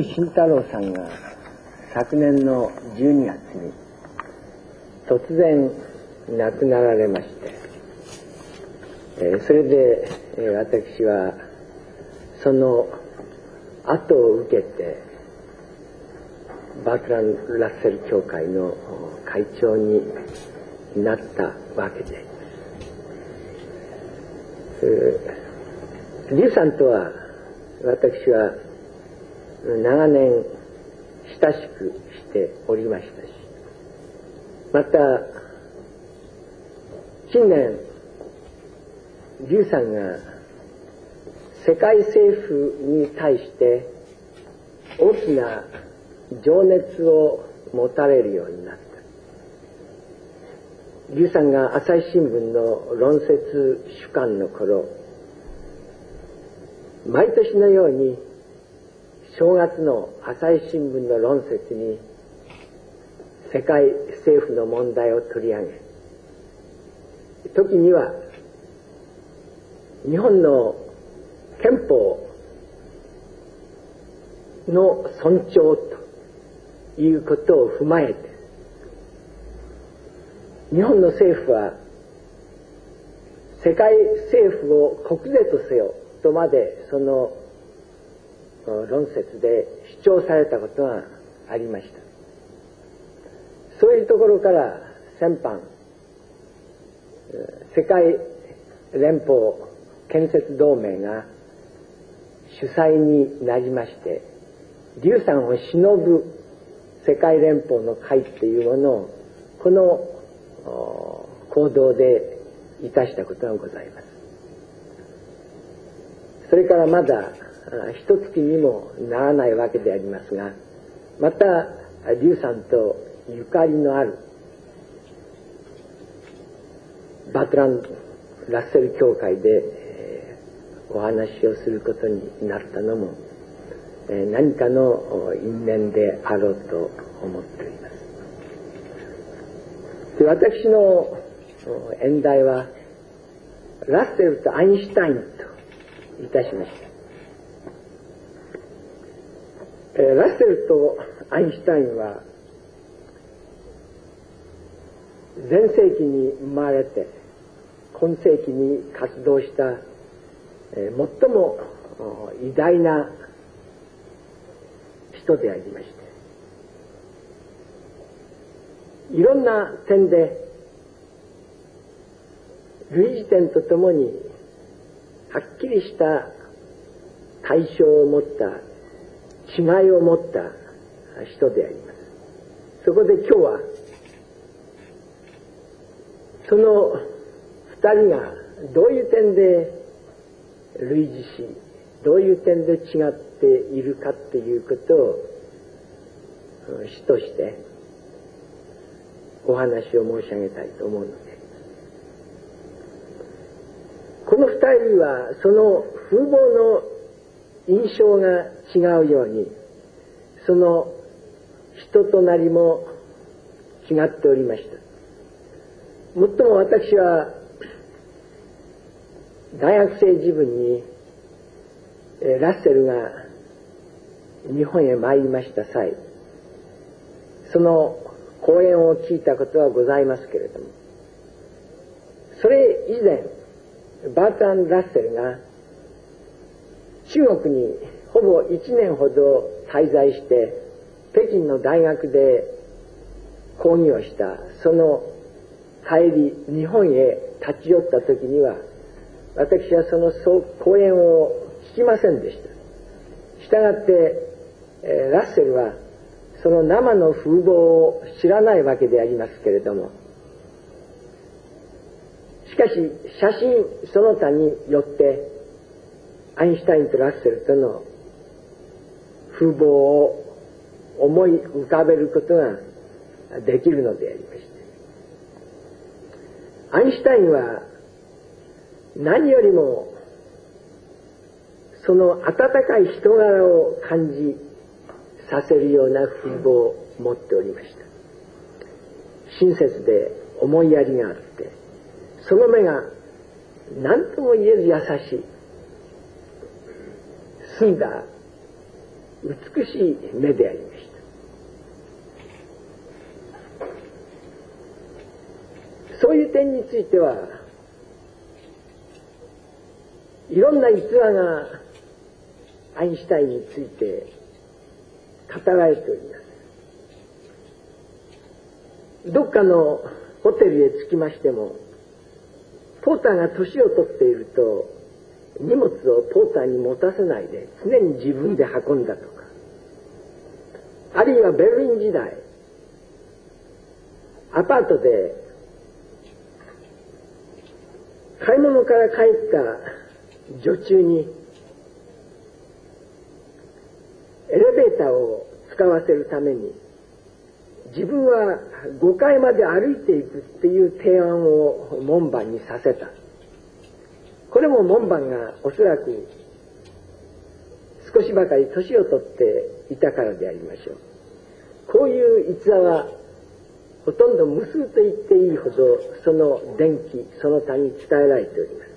慎太郎さんが昨年の12月に突然亡くなられまして、それで私はその後を受けてバートランド・ラッセル協会の会長になったわけで、劉さんとは私は長年親しくしておりましたし、また近年劉さんが世界政府に対して大きな情熱を持たれるようになった。劉さんが朝日新聞の論説主幹の頃、毎年のように正月の朝日新聞の論説に世界政府の問題を取り上げ、時には日本の憲法の尊重ということを踏まえて、日本の政府は世界政府を国是とせよとまでその論説で主張されたことがありました。そういうところから先般世界連邦建設同盟が主催になりまして、劉さんを偲ぶ世界連邦の会っていうものをこの行動でいたしたことがございます。それからまだ一月にもならないわけでありますが、また劉さんとゆかりのあるバートランド・ラッセル協会でお話をすることになったのも何かの因縁であろうと思っております。で、私の演題はラッセルとアインシュタインといたしました。ラッセルとアインシュタインは前世紀に生まれて今世紀に活動した最も偉大な人でありまして、いろんな点で類似点とともにはっきりした対象を持った違いを持った人であります。そこで今日はその二人がどういう点で類似し、どういう点で違っているかっていうことを主としてお話を申し上げたいと思うので、この二人はその風貌の印象が違うように、その人となりも違っておりました。もっとも私は大学生時分にラッセルが日本へ参りました際、その講演を聞いたことはございますけれども、それ以前バートランド・ラッセルが中国にほぼ1年ほど滞在して北京の大学で講義をしたその帰り日本へ立ち寄った時には、私はその講演を聞きませんでした。したがってラッセルはその生の風貌を知らないわけでありますけれども、しかし写真その他によってアインシュタインとラッセルとの風貌を思い浮かべることができるのでありまして、アインシュタインは何よりもその温かい人柄を感じさせるような風貌を持っておりました。親切で思いやりがあって、その目が何とも言えず優しい、澄んだ美しい目でありました。そういう点についてはいろんな逸話がアインシュタインについて語られております。どっかのホテルへ着きましても、ポーターが年を取っていると荷物をポーターに持たせないで常に自分で運んだとか、あるいはベルリン時代アパートで買い物から帰った女中にエレベーターを使わせるために自分は5階まで歩いていくっていう提案を門番にさせた。これも門番がおそらく少しばかり年を取っていたからでありましょう。こういう逸話はほとんど無数と言っていいほどその伝記その他に伝えられております。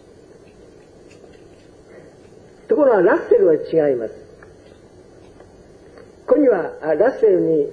ところがラッセルは違います。ここにはラッセルに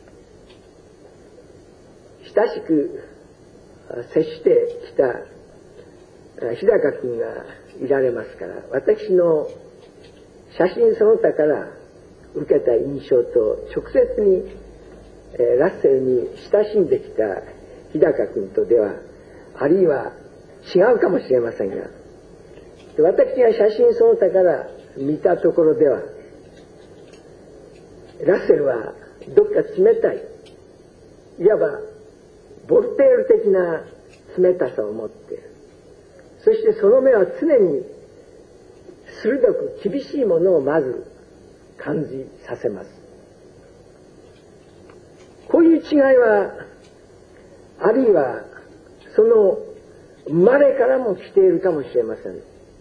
親しく接してきた日高君がいられますから、私の写真その他から受けた印象と直接にラッセルに親しんできた日高君とではあるいは違うかもしれませんが、私が写真その他から見たところではラッセルはどっか冷たい、いわばボルテール的な冷たさを持っている。そしてその目は常に鋭く厳しいものをまず感じさせます。こういう違いはあるいはその生まれからも来ているかもしれません。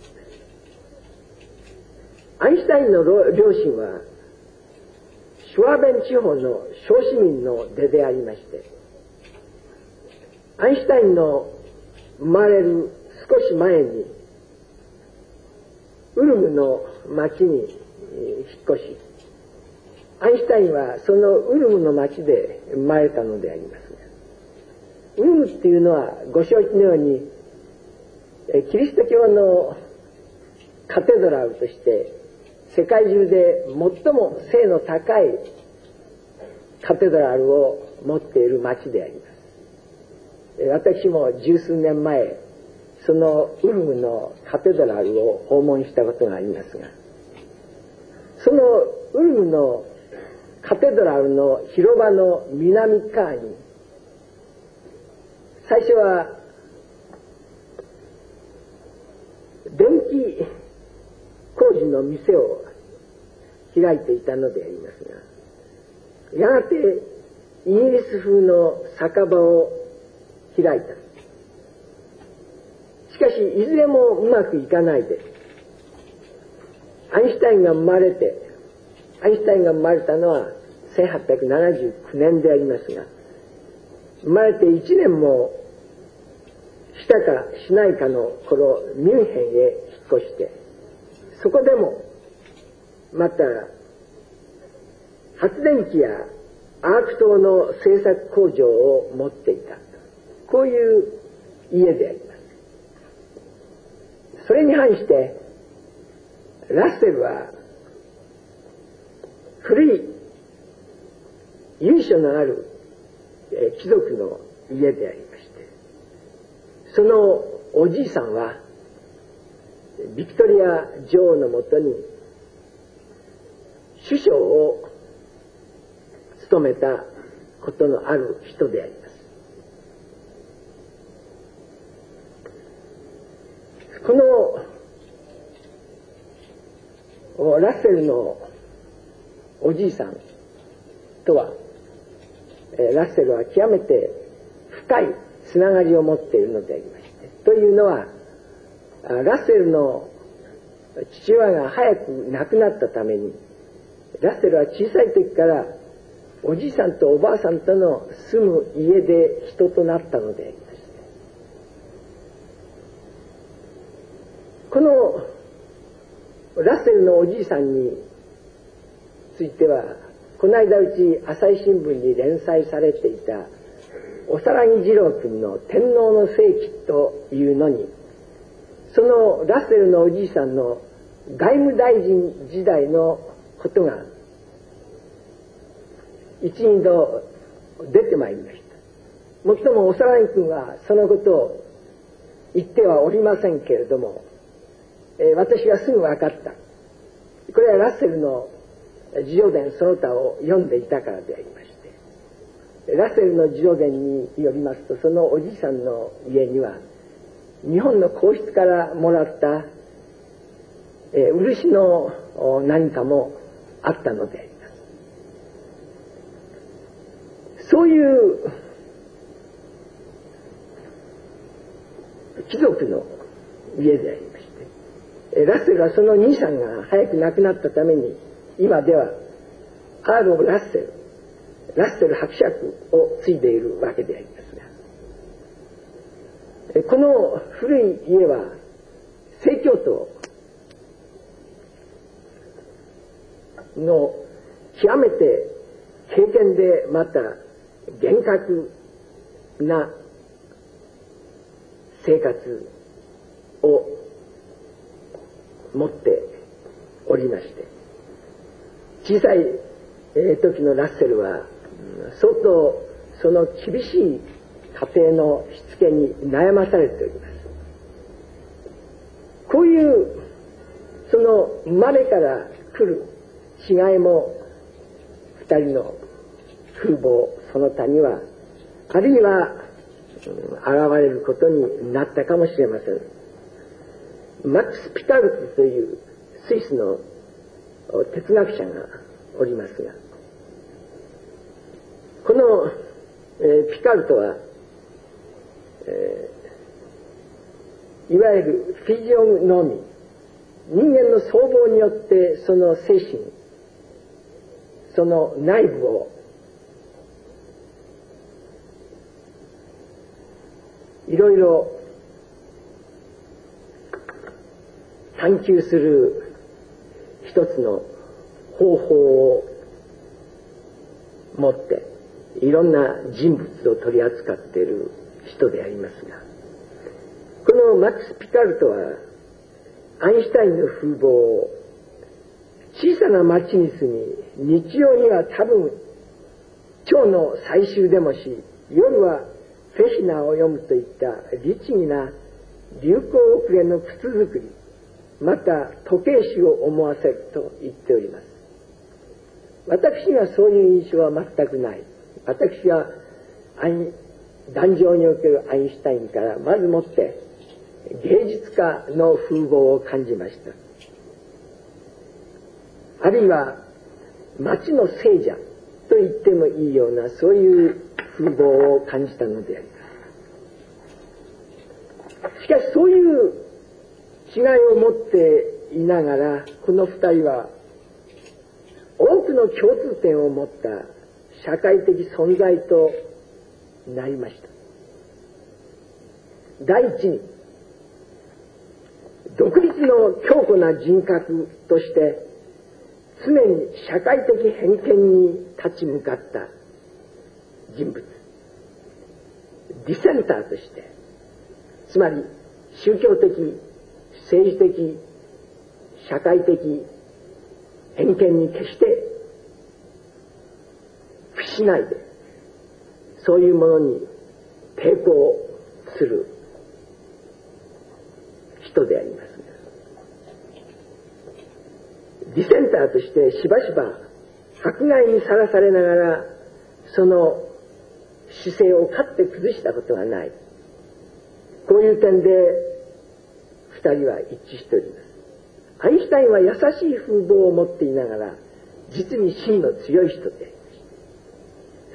アインシュタインの両親はシュワーベン地方の小市民の出でありまして、アインシュタインの生まれる少し前にウルムの町に引っ越し、アインシュタインはそのウルムの町で生まれたのでありますが、ウルムっていうのはご承知のようにキリスト教のカテドラルとして世界中で最も性の高いカテドラルを持っている町であります。私も十数年前そのウルムのカテドラルを訪問したことがありますが、そのウルムのカテドラルの広場の南側に最初は電気工事の店を開いていたのでありますが、やがてイギリス風の酒場を開いた。しかしいずれもうまくいかないで、アインシュタインが生まれたのは1879年でありますが、生まれて1年もしたかしないかの頃ミュンヘンへ引っ越して、そこでもまた発電機やアーク灯の製作工場を持っていた、こういう家であります。それに反してラッセルは古い由緒のある貴族の家でありまして、そのおじいさんはビクトリア女王のもとに首相を務めたことのある人であります。このラッセルのおじいさんとはラッセルは極めて深いつながりを持っているのでありまして、というのはラッセルの父親が早く亡くなったために、ラッセルは小さい時からおじいさんとおばあさんとの住む家で人となったのであります。このラッセルのおじいさんについては、この間うち朝日新聞に連載されていたおさらぎ二郎君の天皇の世紀というのに、そのラッセルのおじいさんの外務大臣時代のことが一二度出てまいりました。もっともおさらぎ君はそのことを言ってはおりませんけれども、私がすぐ分かった。これはラッセルの自叙伝その他を読んでいたからでありまして、ラッセルの自叙伝によりますと、そのおじいさんの家には日本の皇室からもらった漆の何かもあったのであります。そういう貴族の家でありまして、ラッセルはその兄さんが早く亡くなったために、今ではアール・オブ・ラッセル伯爵を継いでいるわけでありますが、この古い家は正教徒の極めて敬虔でまた厳格な生活を持っておりまして、小さい時のラッセルは相当その厳しい家庭のしつけに悩まされております。こういうその生まれから来る違いも二人の風貌その他にはあるいは現れることになったかもしれません。マックス・ピカルトというスイスの哲学者がおりますが、この、ピカルトは、いわゆるフィジオノミー、人間の総合によってその精神、その内部をいろいろ探求する一つの方法を持っていろんな人物を取り扱っている人でありますが、このマックス・ピカルトはアインシュタインの風貌を小さな町に住み、日曜には多分蝶の採集でもし、夜はフェヒナーを読むといった律儀な流行遅れの靴作り、また時計師を思わせると言っております。私にはそういう印象は全くない。私は壇上におけるアインシュタインからまずもって芸術家の風貌を感じました。あるいは町の聖者と言ってもいいようなそういう風貌を感じたのであります。しかしそういう違いを持っていながら、この二人は多くの共通点を持った社会的存在となりました。第一に、独立の強固な人格として常に社会的偏見に立ち向かった人物、ディセンターとして、つまり宗教的、政治的、社会的偏見に決して屈しないで、そういうものに抵抗する人であります。ディセンターとしてしばしば迫害にさらされながらその姿勢を勝って崩したことはない。こういう点で二人は一致しております。アインシュタインは優しい風貌を持っていながら実に芯の強い人でありました。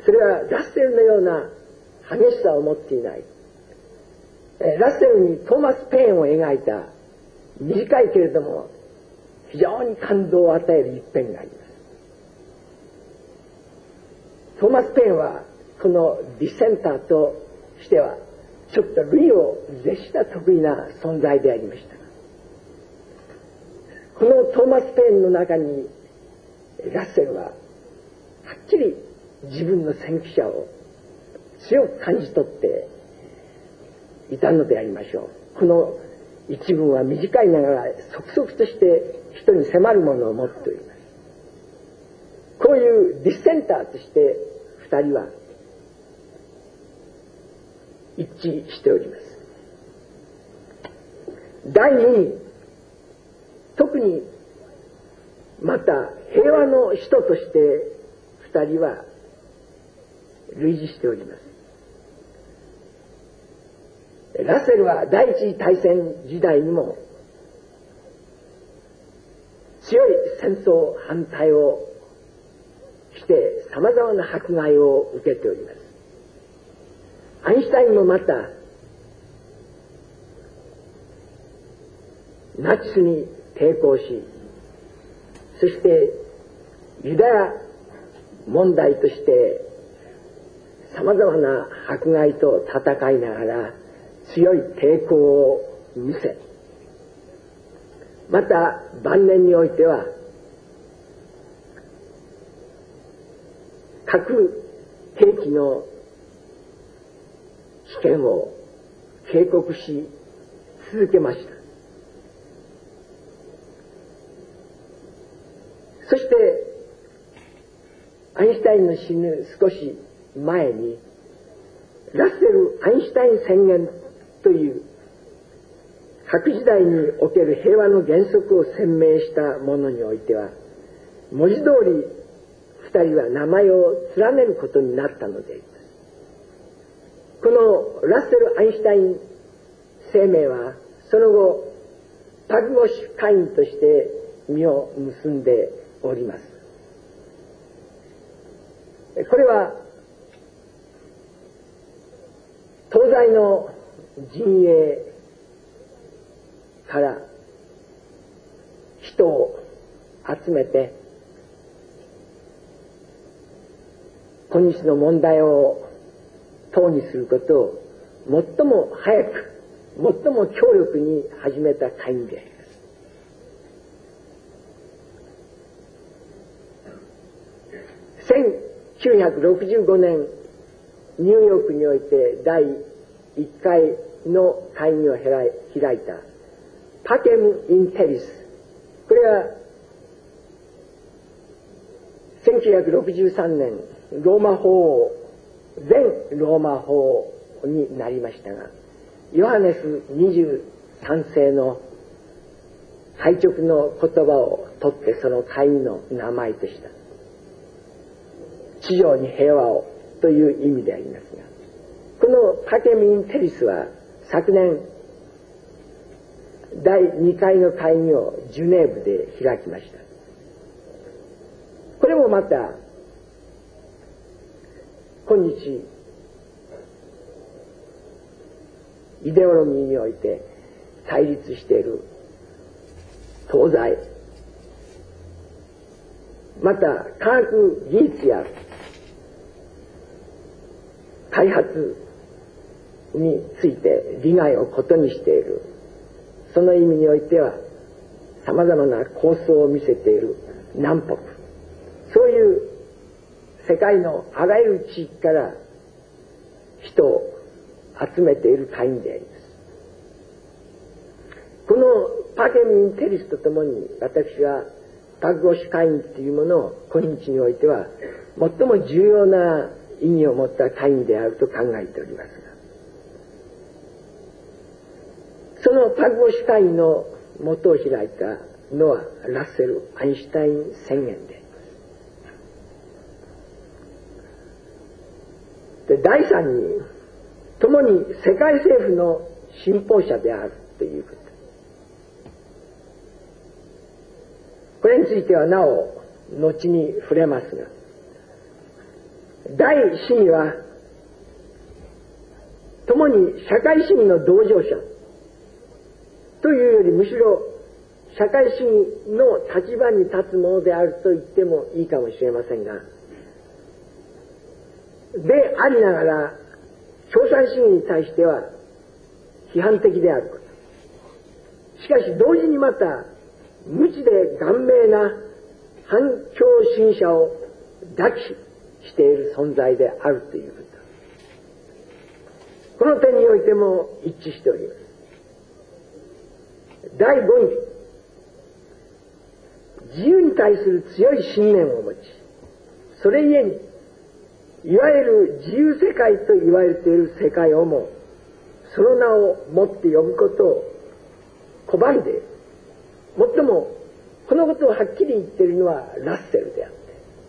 それはラッセルのような激しさを持っていない。ラッセルにトーマス・ペインを描いた短いけれども非常に感動を与える一編があります。トーマス・ペインはこのディセンターとしてはちょっと類を絶した得意な存在でありました。このトーマス・ペインの中にラッセルははっきり自分の先駆者を強く感じ取っていたのでありましょう。この一文は短いながら即々として人に迫るものを持っております。こういうディスセンターとして二人は一致しております。第二に、特にまた平和の使徒として二人は類似しております。ラッセルは第一次大戦時代にも強い戦争反対をして様々な迫害を受けております。アインシュタインもまたナチスに抵抗し、そしてユダヤ問題として様々な迫害と戦いながら強い抵抗を見せ、また晩年においては核兵器の危険を警告し続けました。そしてアインシュタインの死ぬ少し前にラッセル・アインシュタイン宣言という核時代における平和の原則を鮮明したものにおいては、文字通り二人は名前を連ねることになったのであります。このラッセル・アインシュタイン声明はその後パグゴシュ会員として実を結んでおります。これは東西の陣営から人を集めて今日の問題を討議することを最も早く最も強力に始めた会議であります。1965年ニューヨークにおいて第1回の会議を開いたパケム・インテリス、これは1963年ローマ法王全ローマ法王になりましたが、ヨハネス23世の開勅の言葉を取ってその会議の名前とした地上に平和をという意味でありますが、このパケム・インテリスは昨年第2回の会議をジュネーブで開きました。これもまた今日イデオロギーにおいて対立している東西、また科学技術や開発について利害を異にしている、その意味においては様々な構想を見せている南北、そういう世界のあらゆる地域から人を集めている会議であります。このパケミンテリスとともに私はパグゴシュ会議というものを今日においては最も重要な意義を持った会議であると考えておりますが、そのパグゴシュ会議の元を開いたのはラッセル・アインシュタイン宣言であります。で、第三に共に世界政府の信奉者であるということ、これについてはなお後に触れますが、第四には共に社会主義の同情者というよりむしろ社会主義の立場に立つものであると言ってもいいかもしれませんが、でありながら共産主義に対しては批判的であること、しかし同時にまた無知で顔明な反共主義者を抱きしている存在であるということ、この点においても一致しております。第5に、自由に対する強い信念を持ち、それゆえにいわゆる自由世界と言われている世界をもその名をもって呼ぶことを拒んでいる。もっともこのことをはっきり言っているのはラッセルであって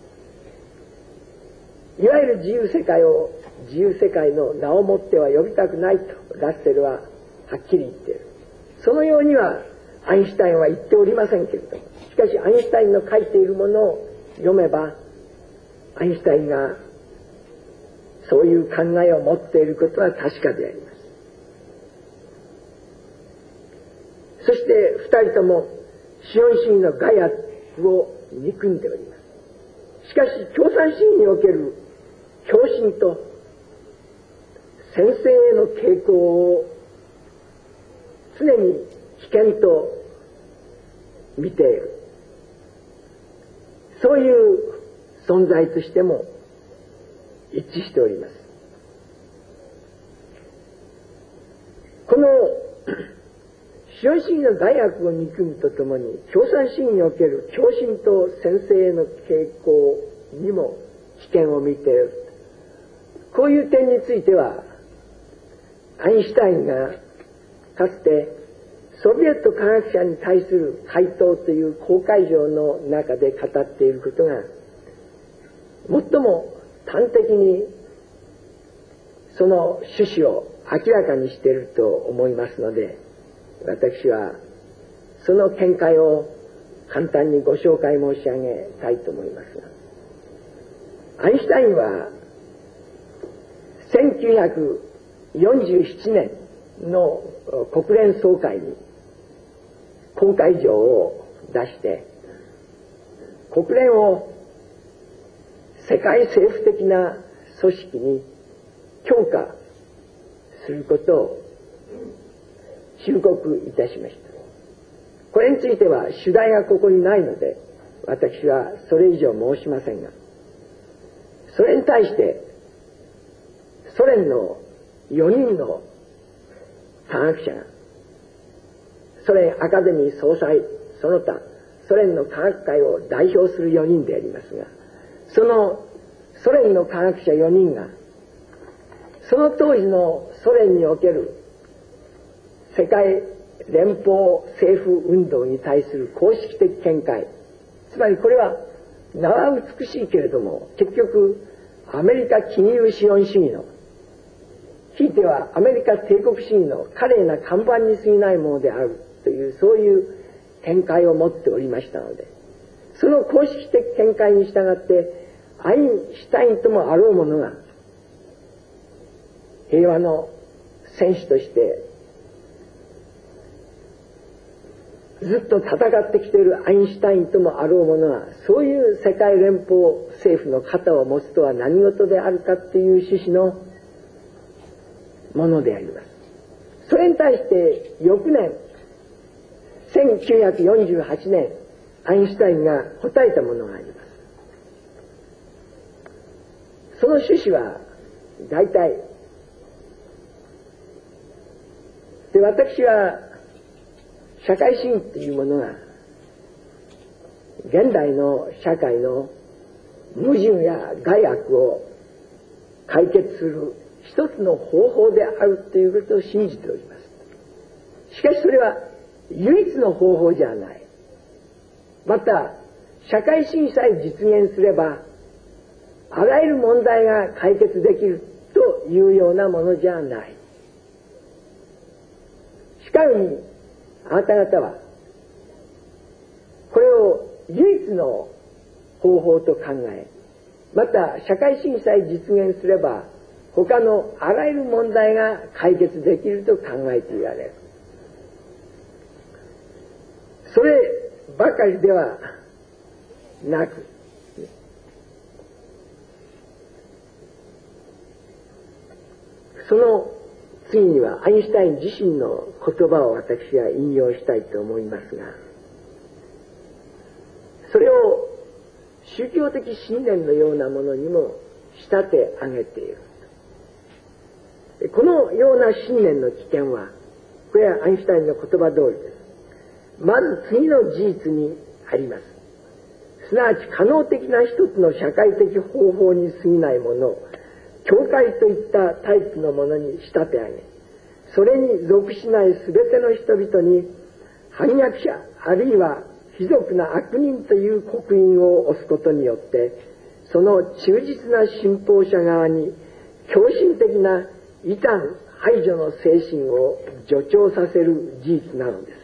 、いわゆる自由世界を自由世界の名をもっては呼びたくないとラッセルははっきり言っている。そのようにはアインシュタインは言っておりませんけれども、しかしアインシュタインの書いているものを読めば、アインシュタインがそういう考えを持っていることは確かであります。そして二人とも資本主義の害悪を憎んでおります。しかし共産主義における狂信と専制への傾向を常に危険と見ている、そういう存在としても一致しております。この資本主義の害悪を憎むとともに、共産主義における狂信と専制への傾向にも危険を見ている、こういう点についてはアインシュタインがかつてソビエト科学者に対する回答という公開状の中で語っていることが最も端的にその趣旨を明らかにしていると思いますので、私はその見解を簡単にご紹介申し上げたいと思いますが、アインシュタインは1947年の国連総会に公開状を出して、国連を世界政府的な組織に強化することを忠告いたしました。これについては主題がここにないので私はそれ以上申しませんが、それに対してソ連の4人の科学者が、ソ連アカデミー総裁その他ソ連の科学界を代表する4人でありますが、そのソ連の科学者4人がその当時のソ連における世界連邦政府運動に対する公式的見解、つまりこれは名は美しいけれども結局アメリカ金融資本主義の、ひいてはアメリカ帝国主義の華麗な看板に過ぎないものであるという、そういう見解を持っておりましたので、その公式的見解に従ってアインシュタインともあろう者が平和の戦士としてずっと戦ってきているアインシュタインともあろう者がそういう世界連邦政府の肩を持つとは何事であるかっていう趣旨のものであります。それに対して翌年1948年アインシュタインが答えたものがあります。その趣旨は大体で、私は社会主義というものが現代の社会の矛盾や害悪を解決する一つの方法であるということを信じております。しかしそれは唯一の方法じゃない。また社会主義さえ実現すればあらゆる問題が解決できるというようなものじゃない。しかるにあなた方はこれを唯一の方法と考え、また社会主義さえ実現すれば他のあらゆる問題が解決できると考えていられる。そればかりではなく、その次にはアインシュタイン自身の言葉を私は引用したいと思いますが、それを宗教的信念のようなものにも仕立て上げている。このような信念の起点は、これはアインシュタインの言葉通りです。まず次の事実にあります。すなわち可能的な一つの社会的方法に過ぎないものを、教会といったタイプのものに仕立て上げ、それに属しないすべての人々に反逆者あるいは卑俗な悪人という刻印を押すことによって、その忠実な信奉者側に狂信的な異端排除の精神を助長させる事実なのです。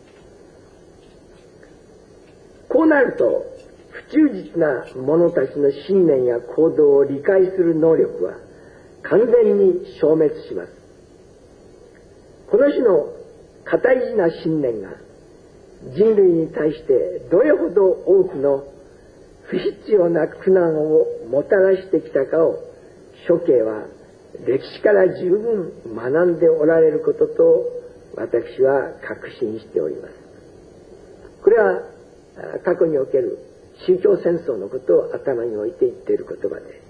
こうなると、不忠実な者たちの信念や行動を理解する能力は完全に消滅します。この種の固いな信念が人類に対してどれほど多くの不必要な苦難をもたらしてきたかを諸兄は歴史から十分学んでおられることと私は確信しております。これは過去における宗教戦争のことを頭に置いて言っている言葉であります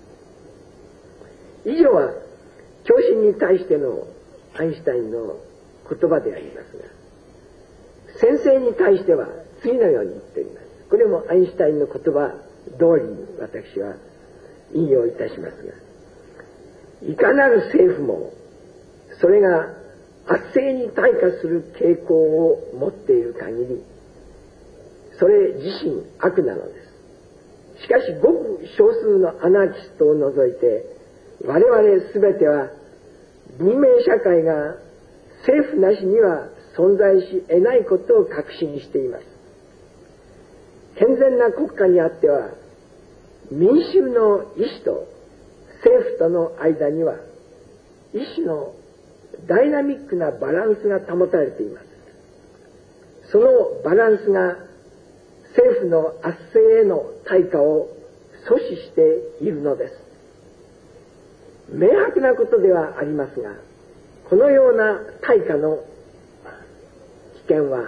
。以上は狂信に対してのアインシュタインの言葉でありますが、先生に対しては次のように言っております。これもアインシュタインの言葉通りに私は引用いたしますが、いかなる政府もそれが圧政に対化する傾向を持っている限り、それ自身悪なのです。しかしごく少数のアナーキストを除いて、我々すべては文明社会が政府なしには存在し得ないことを確信しています。健全な国家にあっては、民衆の意志と政府との間には意志のダイナミックなバランスが保たれています。そのバランスが政府の圧政への対価を阻止しているのです。明白なことではありますが、このような対価の危険は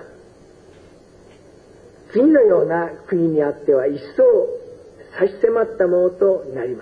次のような国にあっては一層差し迫ったものとなります。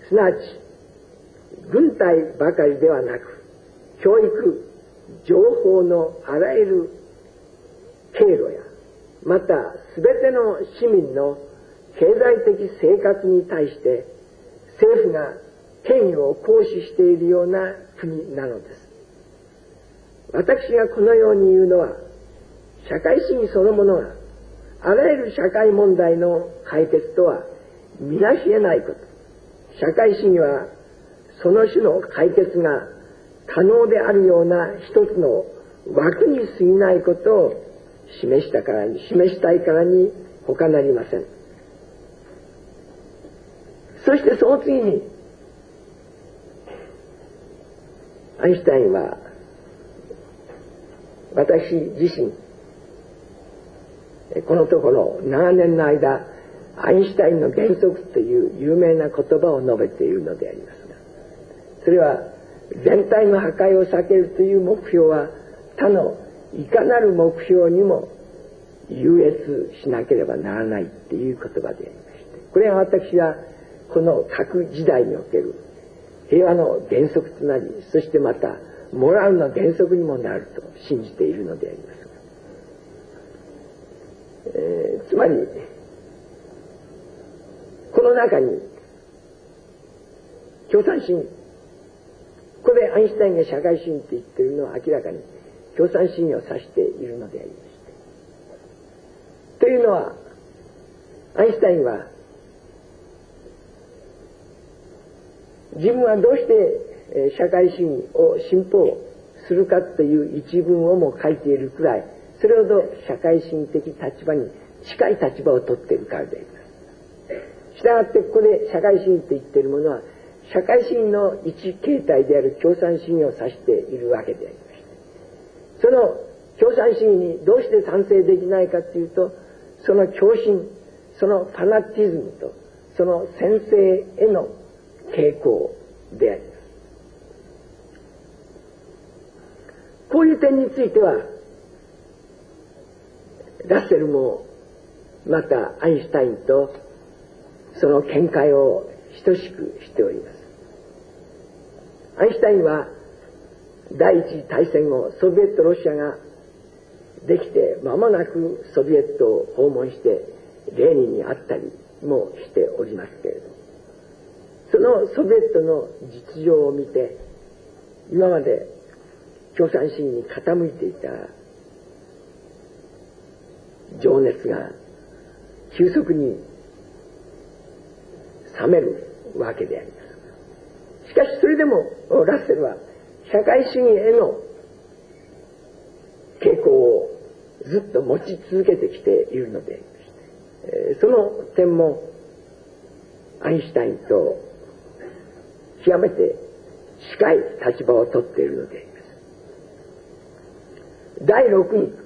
すなわち軍隊ばかりではなく、教育、情報のあらゆる経路や、またすべての市民の経済的生活に対して政府が権威を行使しているような国なのです。私がこのように言うのは、社会主義そのものがあらゆる社会問題の解決とは見なし得ないこと。社会主義はその種の解決が可能であるような一つの枠に過ぎないことを示したいからに他なりません。そしてその次にアインシュタインは、私自身このところ長年の間アインシュタインの原則という有名な言葉を述べているのでありますが、それは全体の破壊を避けるという目標は他のいかなる目標にも優越しなければならないっていう言葉でありまして、これは私はこの各時代における平和の原則となり、そしてまたモラルの原則にもなると信じているのでありますが、つまりこの中に共産主義、ここでアインシュタインが社会主義と言っているのは明らかに共産主義を指しているのでありまして、というのはアインシュタインは自分はどうして社会主義を信奉するかという一文をも書いているくらい、それほど社会主義的立場に近い立場を取っているからであります。したがってここで社会主義と言っているものは社会主義の一形態である共産主義を指しているわけでありまして、その共産主義にどうして賛成できないかというと、その狂信、そのファナティズムとその専制への傾向であります。こういう点についてはラッセルもまたアインシュタインとその見解を等しくしております。アインシュタインは第一次大戦後、ソビエトロシアができて間もなくソビエトを訪問してレーニンに会ったりもしておりますけれど、そのソビエトの実情を見て、今まで共産主義に傾いていた情熱が急速に冷めるわけであります。しかしそれでもラッセルは社会主義への傾向をずっと持ち続けてきているのでありまして、その点もアインシュタインと極めて近い立場をとっているのであります。第6に、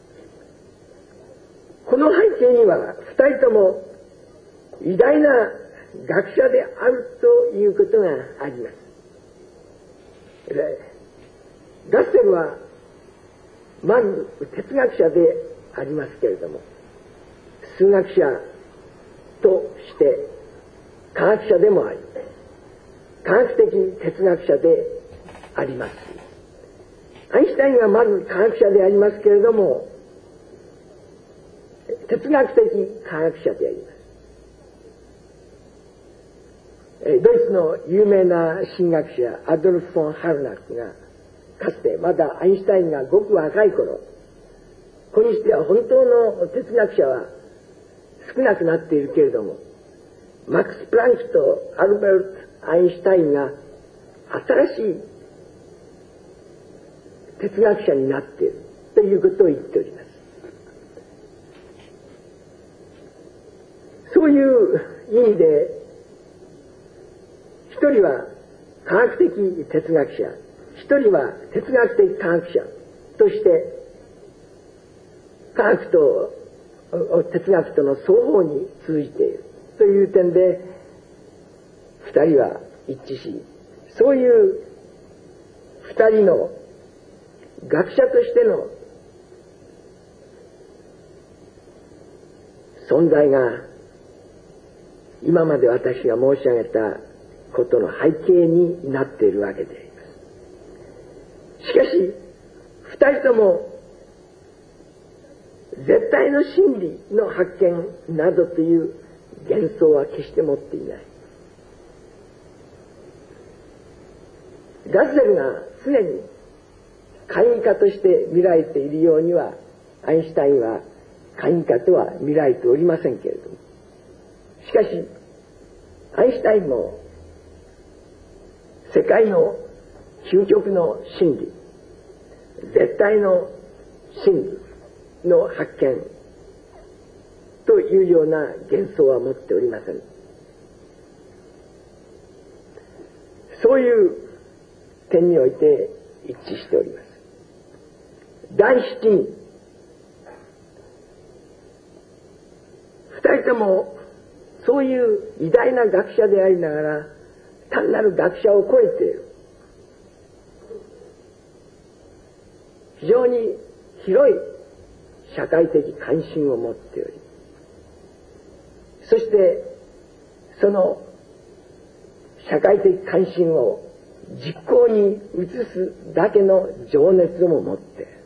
この背景には2人とも偉大な学者であるということがあります。ラッセルはまず哲学者でありますけれども、数学者として科学者でもあり、科学的哲学者であります。アインシュタインはまず科学者でありますけれども、哲学的科学者であります。ドイツの有名な神学者アドルフ・フォン・ハルナックがかつてまだアインシュタインがごく若い頃、ここにしては本当の哲学者は少なくなっているけれども、マックス・プランクとアルベルト・アインシュタインが新しい哲学者になっているということを言っております。そういう意味で、一人は科学的哲学者、一人は哲学的科学者として科学と哲学との双方に通じているという点で二人は一致し、そういう二人の学者としての存在が今まで私が申し上げたことの背景になっているわけであります。しかし二人とも絶対の真理の発見などという幻想は決して持っていない。ラッセルが常に懐疑家として見られているようには、アインシュタインは懐疑家とは見られておりませんけれども、しかしアインシュタインも世界の究極の真理、絶対の真理の発見というような幻想は持っておりません。そういう点において一致しております。第7に、二人ともそういう偉大な学者でありながら、単なる学者を超えている非常に広い社会的関心を持っており、そしてその社会的関心を実行に移すだけの情熱をも持っている。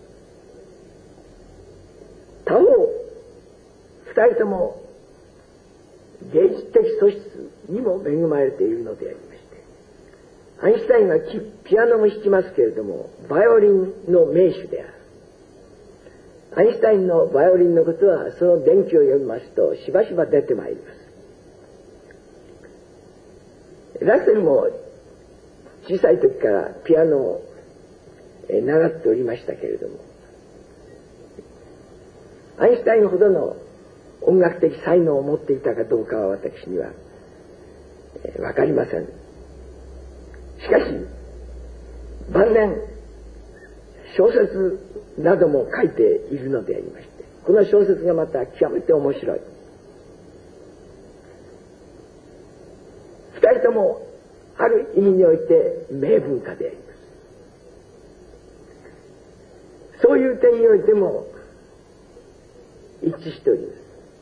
他方、二人とも芸術的素質にも恵まれているのでありまして、アインシュタインはピアノも弾きますけれども、バイオリンの名手である。アインシュタインのバイオリンのことはその伝記を読みますとしばしば出てまいります。ラッセルも小さい時からピアノを習っておりましたけれども、アインシュタインほどの音楽的才能を持っていたかどうかは私にはわかりません。しかし晩年小説なども書いているのでありまして、この小説がまた極めて面白い。二人ともある意味において名文化であります。そういう点においても一致しております。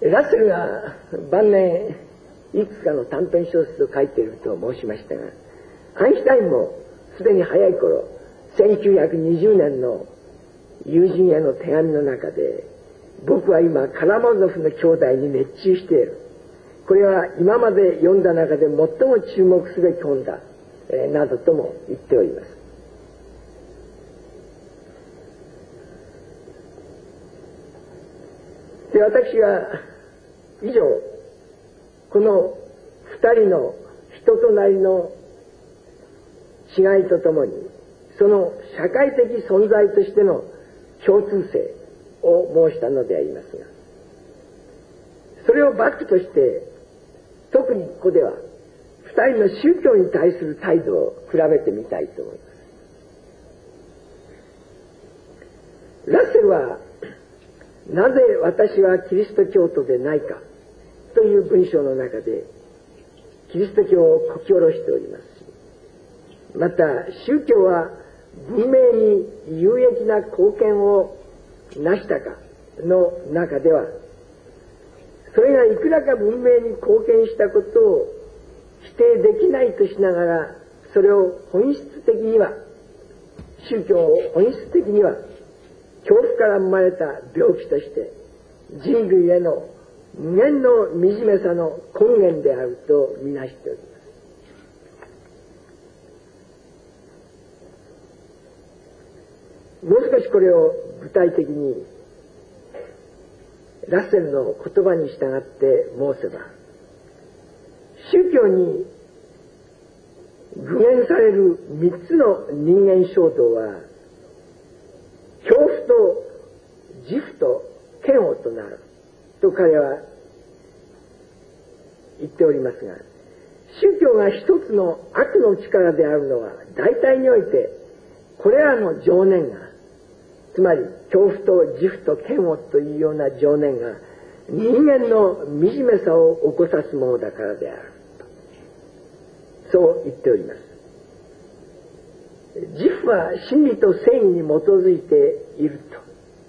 ラッセルが晩年いくつかの短編小説を書いていると申しましたが、アインシュタインもすでに早い頃、1920年の友人への手紙の中で、僕は今カラマゾフの兄弟に熱中している。これは今まで読んだ中で最も注目すべき本だ、などとも言っております。で、私は以上、この二人の人となりの違いとともに、その社会的存在としての共通性を申したのでありますが、それをバックとして特にここでは二人の宗教に対する態度を比べてみたいと思います。ラッセルはなぜ私はキリスト教徒でないかという文章の中でキリスト教をこき下ろしておりますし、また宗教は文明に有益な貢献を成したかの中では、それがいくらか文明に貢献したことを否定できないとしながら、それを本質的には、宗教を本質的には恐怖から生まれた病気として人類への無限の惨めさの根源であるとみなしております。もう少しこれを具体的にラッセルの言葉に従って申せば、宗教に具現される3つの人間衝動は恐怖と自負と嫌悪となると彼は言っておりますが、宗教が一つの悪の力であるのは大体においてこれらの情念が、つまり恐怖と自負と嫌悪というような情念が人間の惨めさを起こさすものだからであると、そう言っております。自負は真理と正義に基づいていると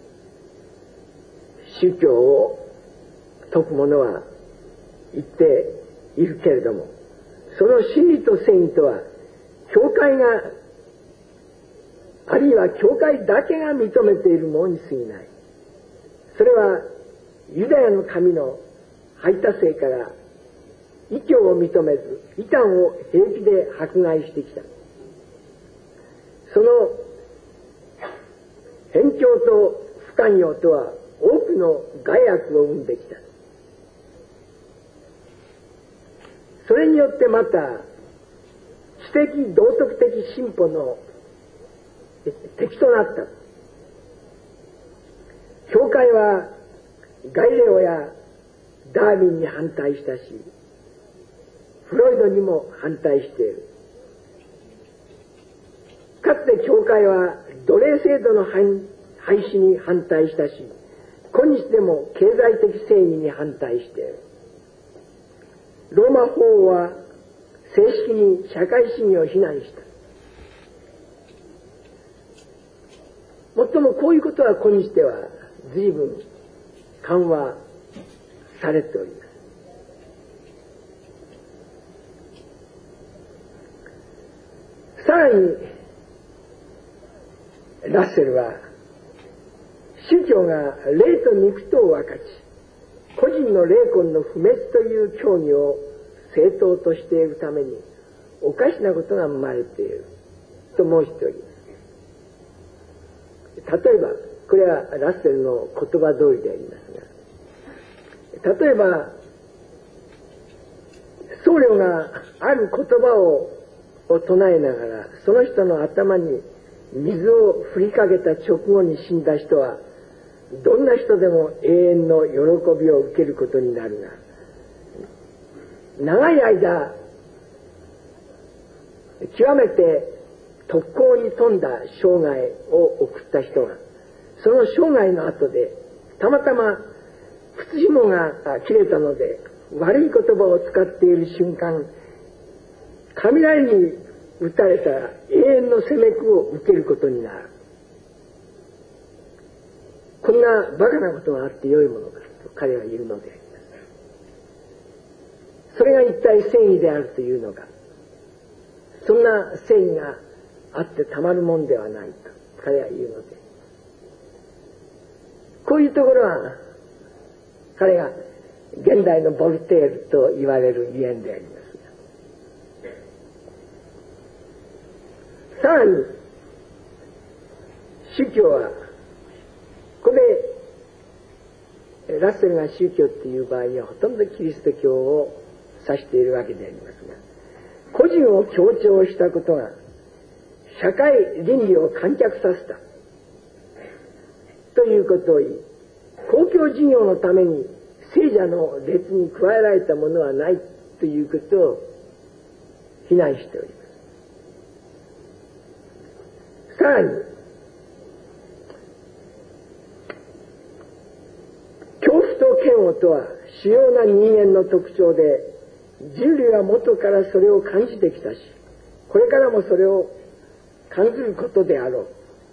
宗教を説く者は言っているけれども、その真理と正義とは教会が、あるいは教会だけが認めているものに過ぎない。それはユダヤの神の排他性から異教を認めず異端を平気で迫害してきた。その偏見と不寛容とは多くの害悪を生んできた。それによってまた知的道徳的進歩の敵となった。教会はガリレオやダーウィンに反対したし、フロイドにも反対している。かつて教会は奴隷制度の廃止に反対したし、今日でも経済的正義に反対している。ローマ法王は正式に社会主義を非難した。もっともこういうことは今日では随分緩和されております。さらにラッセルは宗教が霊と肉とを分かち、個人の霊魂の不滅という教義を正当としているためにおかしなことが生まれていると申しております。例えばこれはラッセルの言葉通りでありますが、例えば僧侶がある言葉を唱えながらその人の頭に水を振りかけた直後に死んだ人はどんな人でも永遠の喜びを受けることになるが、長い間極めて特攻に富んだ生涯を送った人がその生涯の後でたまたま靴紐が切れたので悪い言葉を使っている瞬間、雷に打たれたら永遠の責め苦を受けることになる。こんなバカなことがあって良いものかと彼は言うので、 それが一体正義であるというのか。そんな正義があってたまるもんではないと彼は言うので、こういうところは彼が現代のボルテールと言われるゆえんでありますが、さらに宗教はここでラッセルが宗教っていう場合にはほとんどキリスト教を指しているわけでありますが、個人を強調したことが社会倫理を観客させたということを言い、公共事業のために聖者の列に加えられたものはないということを非難しております。さらに恐怖と嫌悪とは主要な人間の特徴で、人類は元からそれを感じてきたし、これからもそれを感じることであろ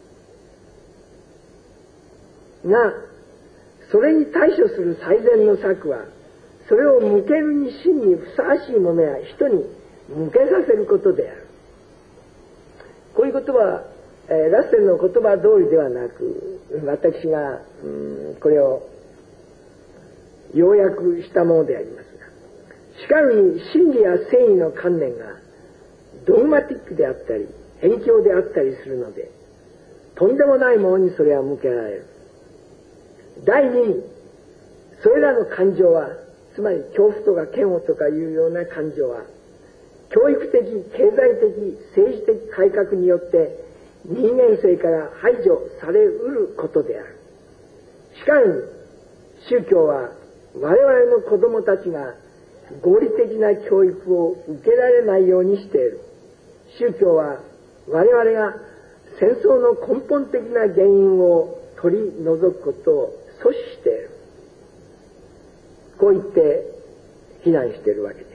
うが、それに対処する最善の策は、それを向けるに真にふさわしいものや人に向けさせることである。こういう言葉は、ラッセルの言葉通りではなく、私がこれを要約したものでありますが、しかるに真理や正義の観念がドグマティックであったり偏境であったりするので、とんでもないものにそれは向けられる。第二に、それらの感情は、つまり恐怖とか嫌悪とかいうような感情は、教育的、経済的、政治的改革によって人間性から排除されうることである。しかるに宗教は我々の子供たちが合理的な教育を受けられないようにしている。宗教は我々が戦争の根本的な原因を取り除くことを阻止している。こう言って非難しているわけです。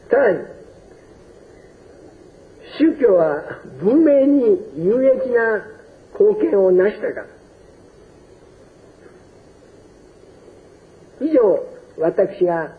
さらに宗教は文明に有益な貢献を成したか。以上私が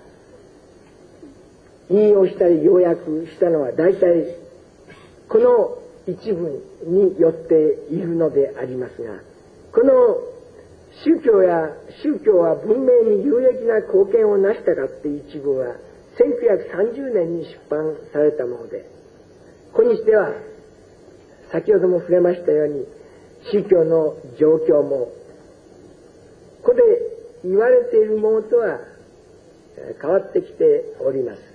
引用したり要約したのは大体この一部によっているのでありますが、この宗教は文明に有益な貢献を成したかっていう一部は1930年に出版されたもので、今日では先ほども触れましたように宗教の状況もここで言われているものとは変わってきております。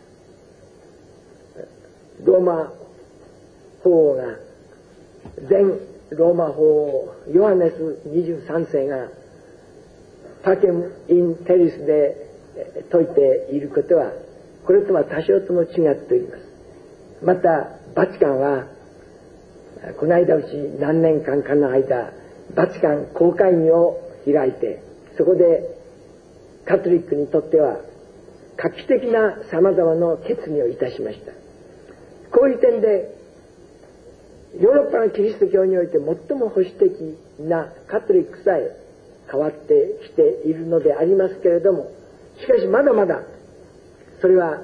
ローマ法王が前ローマ法王ヨハネス23世がパケム・イン・テリスで説いていることはこれとは多少とも違っております。またバチカンはこの間うち何年間かの間バチカン公会議を開いて、そこでカトリックにとっては画期的なさまざまな決議をいたしました。こういう点でヨーロッパのキリスト教において最も保守的なカトリックさえ変わってきているのでありますけれども、しかしまだまだそれは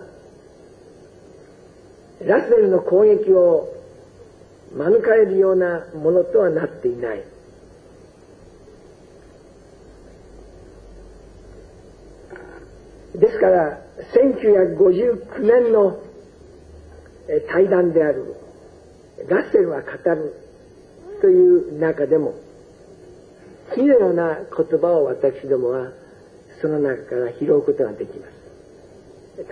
ラッセルの攻撃を免れるようなものとはなっていない。ですから1959年の対談であるラッセルは語るという中でも次のような言葉を私どもはその中から拾うことができます。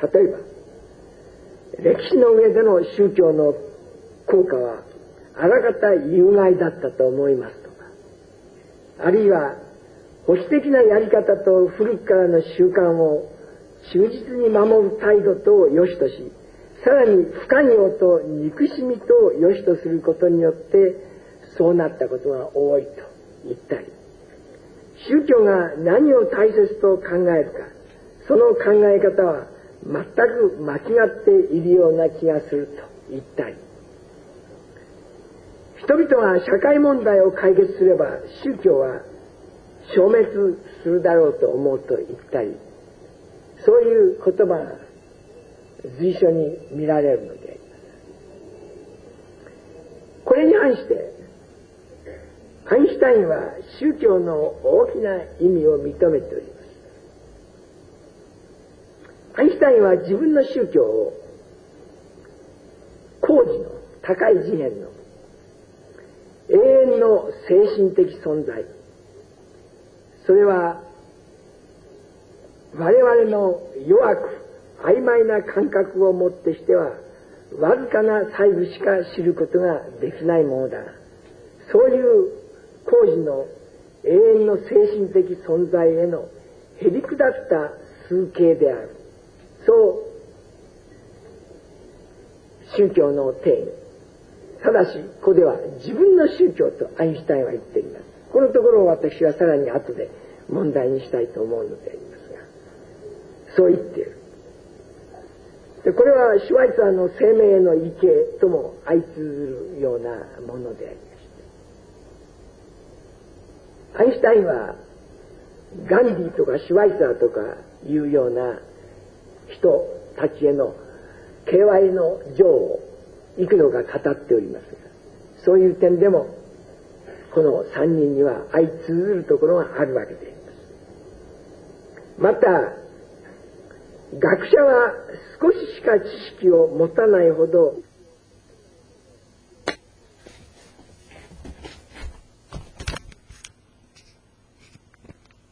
例えば歴史の上での宗教の効果はあらかた有害だったと思いますとか、あるいは保守的なやり方と古くからの習慣を忠実に守る態度と良しとし、さらに不寛容と憎しみと良しとすることによってそうなったことが多いと言ったり、宗教が何を大切と考えるか、その考え方は全く間違っているような気がすると言ったり、人々が社会問題を解決すれば宗教は消滅するだろうと思うと言ったり、そういう言葉が随所に見られるのであります。これに反してアインシュタインは宗教の大きな意味を認めております。アインシュタインは自分の宗教を高次の高い次元の永遠の精神的存在、それは我々の弱く曖昧な感覚をもってしてはわずかな細部しか知ることができないものだ。そういう高次の永遠の精神的存在へのへりくだった崇敬である。そう宗教の定義。ただしここでは自分の宗教とアインシュタインは言っています。このところを私はさらに後で問題にしたいと思うのでありますが、そう言っている。でこれはシュワイツァーの生命への畏敬とも相通ずるようなものでありました。アインシュタインはガンディとかシュワイツァーとかいうような人たちへの敬愛の情を幾度か語っておりますが、そういう点でもこの3人には相通ずるところがあるわけであります。また学者は少ししか知識を持たないほど